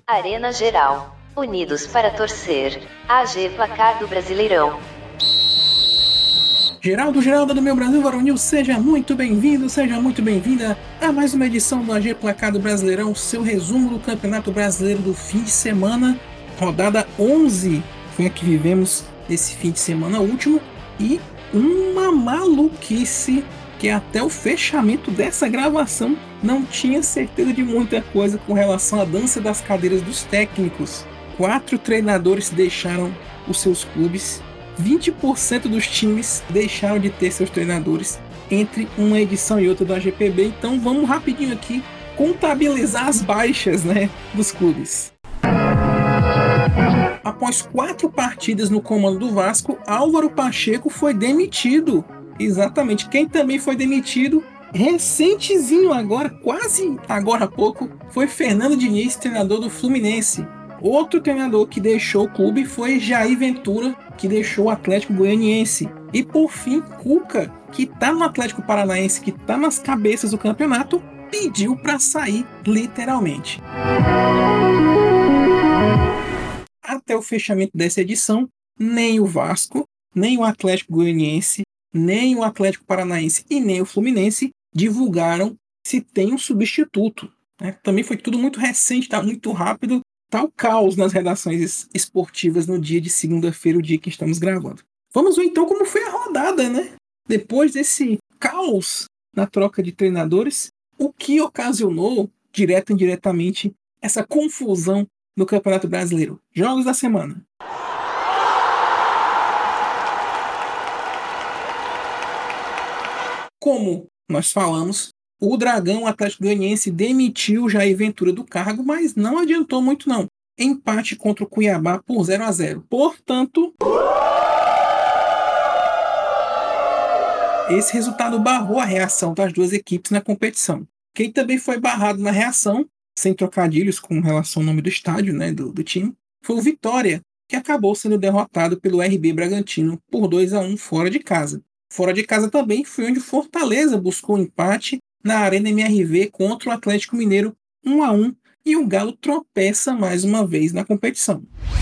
Arena Geral. Unidos para torcer. AG Placar do Brasileirão. Geralda do meu Brasil Varonil, seja muito bem-vindo, seja muito bem-vinda a mais uma edição do AG Placar do Brasileirão, seu resumo do Campeonato Brasileiro do fim de semana, rodada 11, foi a que vivemos esse fim de semana último, e uma maluquice que até o fechamento dessa gravação não tinha certeza de muita coisa com relação à dança das cadeiras dos técnicos. 4 treinadores deixaram os seus clubes, 20% dos times deixaram de ter seus treinadores entre uma edição e outra da GPB. Então vamos rapidinho aqui contabilizar as baixas, dos clubes. Após 4 partidas no comando do Vasco, Álvaro Pacheco foi demitido. Exatamente, quem também foi demitido recentezinho agora, quase agora há pouco, foi Fernando Diniz, treinador do Fluminense. Outro treinador que deixou o clube foi Jair Ventura, que deixou o Atlético Goianiense. E por fim, Cuca, que está no Atlético Paranaense, que está nas cabeças do campeonato, pediu para sair literalmente. Até o fechamento dessa edição, nem o Vasco, nem o Atlético Goianiense, nem o Atlético Paranaense e nem o Fluminense divulgaram se tem um substituto. Também foi tudo muito recente, está muito rápido. Tá o caos nas redações esportivas no dia de segunda-feira, o dia que estamos gravando. Vamos ver então como foi a rodada, Depois desse caos na troca de treinadores, o que ocasionou, direto e indiretamente, essa confusão no Campeonato Brasileiro. Jogos da semana. Como nós falamos, o Dragão Atlético Goianiense demitiu Jair Ventura do cargo, mas não adiantou muito não. Empate contra o Cuiabá por 0-0. Portanto, esse resultado barrou a reação das duas equipes na competição. Quem também foi barrado na reação, sem trocadilhos com relação ao nome do estádio, do time, foi o Vitória, que acabou sendo derrotado pelo RB Bragantino por 2-1 fora de casa. Fora de casa também foi onde o Fortaleza buscou um empate na Arena MRV contra o Atlético Mineiro 1-1, e o Galo tropeça mais uma vez na competição.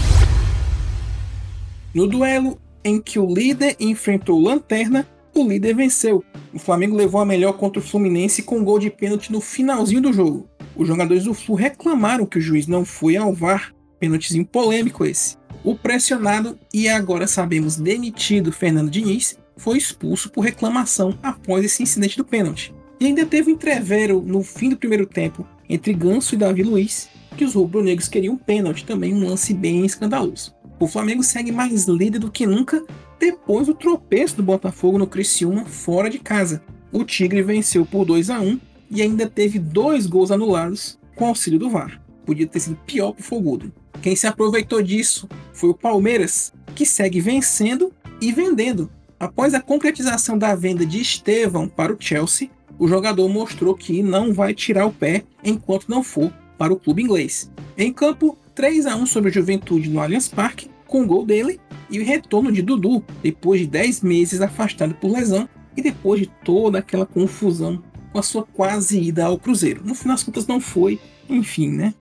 No duelo em que o líder enfrentou o Lanterna, o líder venceu. O Flamengo levou a melhor contra o Fluminense com um gol de pênalti no finalzinho do jogo. Os jogadores do Flu reclamaram que o juiz não foi ao VAR, pênaltizinho polêmico esse. O pressionado e agora sabemos demitido Fernando Diniz foi expulso por reclamação após esse incidente do pênalti. E ainda teve um entrevero no fim do primeiro tempo entre Ganso e Davi Luiz, que os rubro-negros queriam um pênalti, também um lance bem escandaloso. O Flamengo segue mais líder do que nunca depois do tropeço do Botafogo no Criciúma fora de casa. O Tigre venceu por 2-1 e ainda teve 2 gols anulados com auxílio do VAR. Podia ter sido pior para o Fogudo. Quem se aproveitou disso foi o Palmeiras, que segue vencendo e vendendo. Após a concretização da venda de Estevão para o Chelsea, o jogador mostrou que não vai tirar o pé enquanto não for para o clube inglês. Em campo, 3-1 sobre a Juventude no Allianz Parque, com o gol dele e o retorno de Dudu, depois de 10 meses afastado por lesão e depois de toda aquela confusão com a sua quase ida ao Cruzeiro. No final das contas não foi, enfim,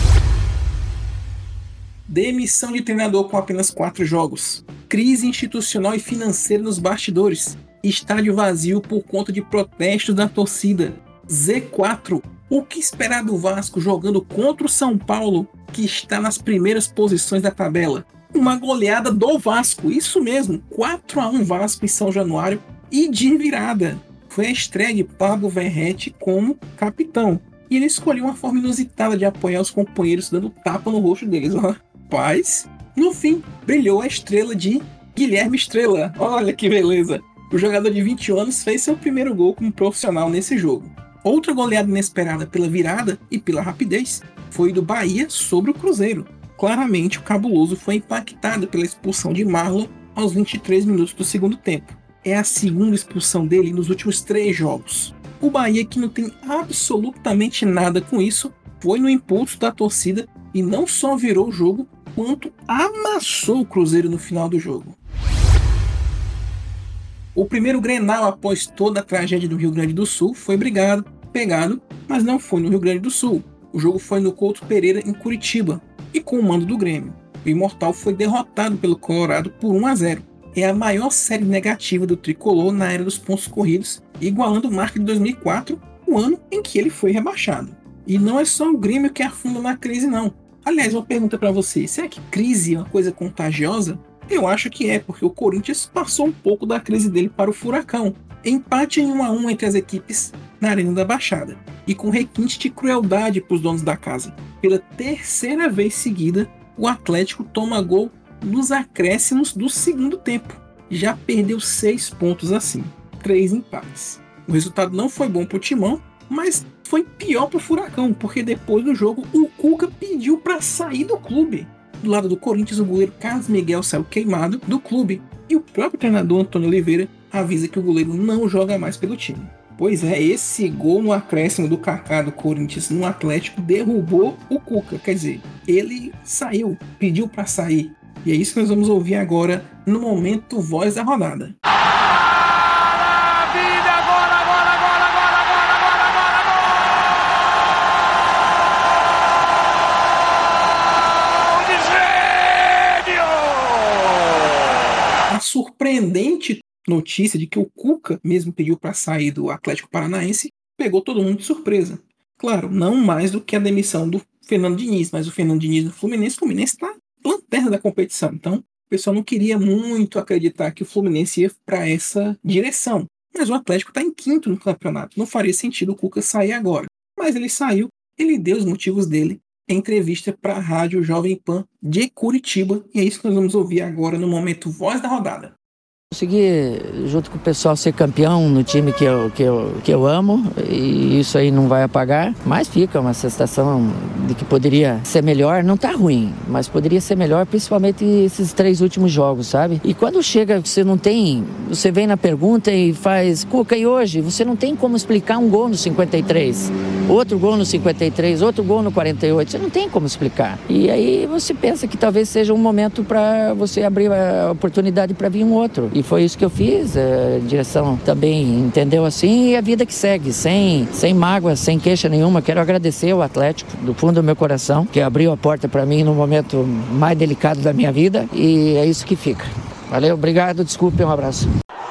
Demissão de treinador com apenas 4 jogos. Crise institucional e financeira nos bastidores. Estádio vazio por conta de protestos da torcida. Z4. O que esperar do Vasco jogando contra o São Paulo, que está nas primeiras posições da tabela? Uma goleada do Vasco, isso mesmo, 4-1 Vasco em São Januário e de virada. Foi a estreia de Pablo Verrete como capitão. E ele escolheu uma forma inusitada de apoiar os companheiros dando tapa no rosto deles. Paz. No fim, brilhou a estrela de Guilherme Estrela. Olha que beleza. O jogador de 21 anos fez seu primeiro gol como profissional nesse jogo. Outra goleada inesperada pela virada e pela rapidez foi do Bahia sobre o Cruzeiro. Claramente o cabuloso foi impactado pela expulsão de Marlon aos 23 minutos do segundo tempo. É a segunda expulsão dele nos últimos 3 jogos. O Bahia, que não tem absolutamente nada com isso, foi no impulso da torcida e não só virou o jogo, quanto amassou o Cruzeiro no final do jogo. O primeiro Grenal após toda a tragédia do Rio Grande do Sul foi pegado, mas não foi no Rio Grande do Sul. O jogo foi no Couto Pereira, em Curitiba, e com o mando do Grêmio. O Imortal foi derrotado pelo Colorado por 1-0. É a maior série negativa do tricolor na era dos pontos corridos, igualando o marco de 2004, o ano em que ele foi rebaixado. E não é só o Grêmio que afunda na crise, não. Aliás, uma pergunta para você: será que crise é uma coisa contagiosa? Eu acho que é, porque o Corinthians passou um pouco da crise dele para o Furacão. Empate em 1-1 entre as equipes na Arena da Baixada, e com requinte de crueldade para os donos da casa. Pela terceira vez seguida, o Atlético toma gol nos acréscimos do segundo tempo. Já perdeu 6 pontos assim, 3 empates. O resultado não foi bom para o Timão, mas foi pior para o Furacão, porque depois do jogo o Cuca pediu para sair do clube. Do lado do Corinthians, o goleiro Carlos Miguel saiu queimado do clube, e o próprio treinador Antônio Oliveira avisa que o goleiro não joga mais pelo time. Pois é, esse gol no acréscimo do Kaká do Corinthians no Atlético derrubou o Cuca. Quer dizer, ele saiu, pediu para sair. E é isso que nós vamos ouvir agora no momento Voz da Rodada. A surpreendente notícia de que o Cuca mesmo pediu para sair do Atlético Paranaense pegou todo mundo de surpresa. Claro, não mais do que a demissão do Fernando Diniz, mas o Fernando Diniz do Fluminense, o Fluminense está lanterna da competição. Então, o pessoal não queria muito acreditar que o Fluminense ia para essa direção. Mas o Atlético está em quinto no campeonato. Não faria sentido o Cuca sair agora. Mas ele saiu, ele deu os motivos dele em entrevista para a Rádio Jovem Pan de Curitiba. E é isso que nós vamos ouvir agora no momento Voz da Rodada. Consegui, junto com o pessoal, ser campeão no time que eu amo, e isso aí não vai apagar, mas fica uma sensação de que poderia ser melhor. Não tá ruim, mas poderia ser melhor, principalmente esses 3 últimos jogos, sabe? E quando chega, você vem na pergunta e faz: Cuca, e hoje? Você não tem como explicar um gol no 53, outro gol no 53, outro gol no 48, você não tem como explicar. E aí você pensa que talvez seja um momento para você abrir a oportunidade para vir um outro. E foi isso que eu fiz, a direção também entendeu assim, e a vida que segue, sem mágoa, sem queixa nenhuma. Quero agradecer ao Atlético, do fundo do meu coração, que abriu a porta para mim no momento mais delicado da minha vida, e é isso que fica. Valeu, obrigado, desculpe, um abraço.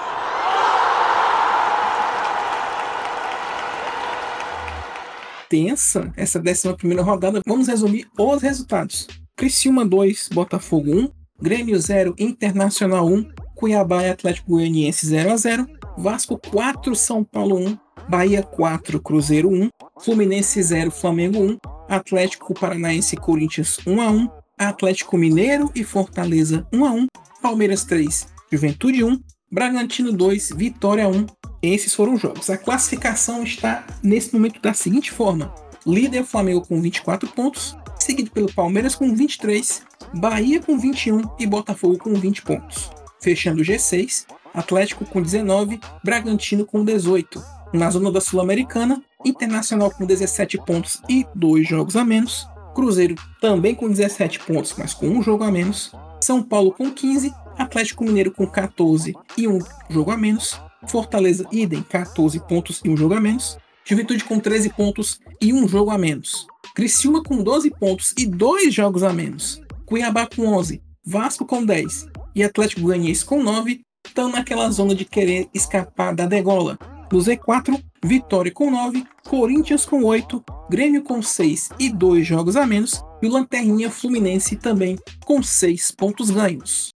Tensa essa 11ª rodada. Vamos resumir os resultados. Criciúma 2, Botafogo 1, Grêmio 0, Internacional 1, Cuiabá e Atlético Goianiense 0-0, Vasco 4, São Paulo 1, Bahia 4, Cruzeiro 1, Fluminense 0, Flamengo 1, Atlético Paranaense e Corinthians 1-1, Atlético Mineiro e Fortaleza 1-1, Palmeiras 3, Juventude 1, Bragantino 2, Vitória 1. Esses foram os jogos. A classificação está nesse momento da seguinte forma: líder Flamengo com 24 pontos, seguido pelo Palmeiras com 23, Bahia com 21 e Botafogo com 20 pontos. Fechando o G6, Atlético com 19, Bragantino com 18. Na zona da Sul-Americana, Internacional com 17 pontos e 2 jogos a menos. Cruzeiro também com 17 pontos, mas com 1 jogo a menos. São Paulo com 15, Atlético Mineiro com 14 e 1 jogo a menos. Fortaleza, idem, 14 pontos e 1 jogo a menos. Juventude com 13 pontos e 1 jogo a menos. Criciúma com 12 pontos e 2 jogos a menos. Cuiabá com 11, Vasco com 10 e Atlético Goianiense com 9 estão naquela zona de querer escapar da degola. No Z4, Vitória com 9, Corinthians com 8, Grêmio com 6 e 2 jogos a menos, e o Lanterninha Fluminense também com 6 pontos ganhos.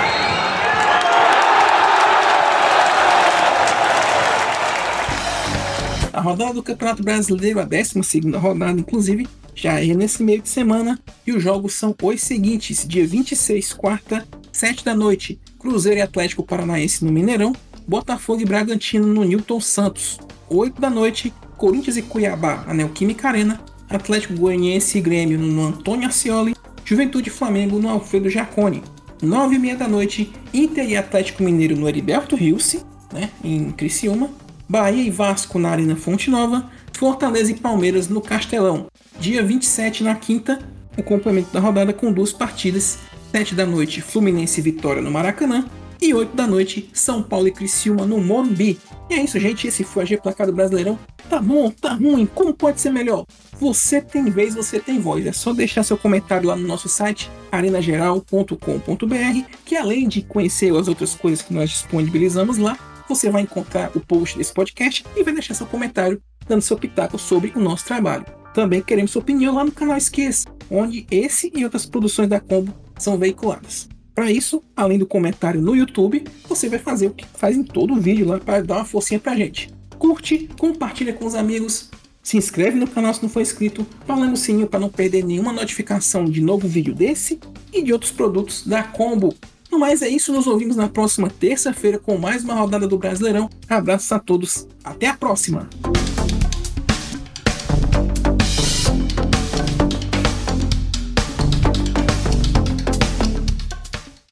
A rodada do Campeonato Brasileiro, a 12ª rodada, inclusive, já é nesse meio de semana, e os jogos são os seguintes: dia 26, quarta, 7 da noite, Cruzeiro e Atlético Paranaense no Mineirão, Botafogo e Bragantino no Newton Santos. 8 da noite, Corinthians e Cuiabá, na Neoquímica Arena, Atlético Goianiense e Grêmio no Antônio Ascioli, Juventude e Flamengo no Alfredo Jaconi. 9h30 da noite, Inter e Atlético Mineiro no Heriberto Rilse, em Criciúma, Bahia e Vasco na Arena Fonte Nova, Fortaleza e Palmeiras no Castelão. Dia 27, na quinta, o complemento da rodada com 2 partidas. 7 da noite, Fluminense e Vitória no Maracanã, e 8 da noite, São Paulo e Criciúma no Morumbi. E é isso, gente, esse foi a AG Placar do Brasileirão. Tá bom, tá ruim, como pode ser melhor? Você tem vez, você tem voz. É só deixar seu comentário lá no nosso site, arenageral.com.br, que além de conhecer as outras coisas que nós disponibilizamos lá, você vai encontrar o post desse podcast e vai deixar seu comentário dando seu pitaco sobre o nosso trabalho. Também queremos sua opinião lá no canal Esqueça, onde esse e outras produções da Combo são veiculadas. Para isso, além do comentário no YouTube, você vai fazer o que faz em todo o vídeo lá para dar uma forcinha pra gente. Curte, compartilha com os amigos, se inscreve no canal se não for inscrito, valendo o sininho para não perder nenhuma notificação de novo vídeo desse e de outros produtos da Combo. No mais é isso, nos ouvimos na próxima terça-feira com mais uma rodada do Brasileirão. Abraços a todos, até a próxima!